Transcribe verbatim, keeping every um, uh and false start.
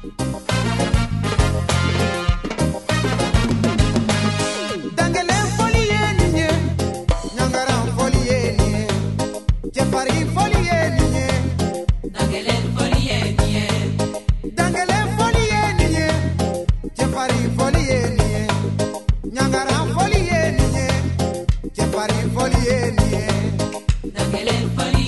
Dangelen foli ye nin ye, ɲangaran foli ye nin ye, cɛfarin foli ye nin ye. Dangelen foli ye nin ye. Dangelen foli ye nin ye, cɛfarin foli ye nin ye, ɲangaran foli ye nin ye, cɛfarin foli ye nin ye. Dangelen foli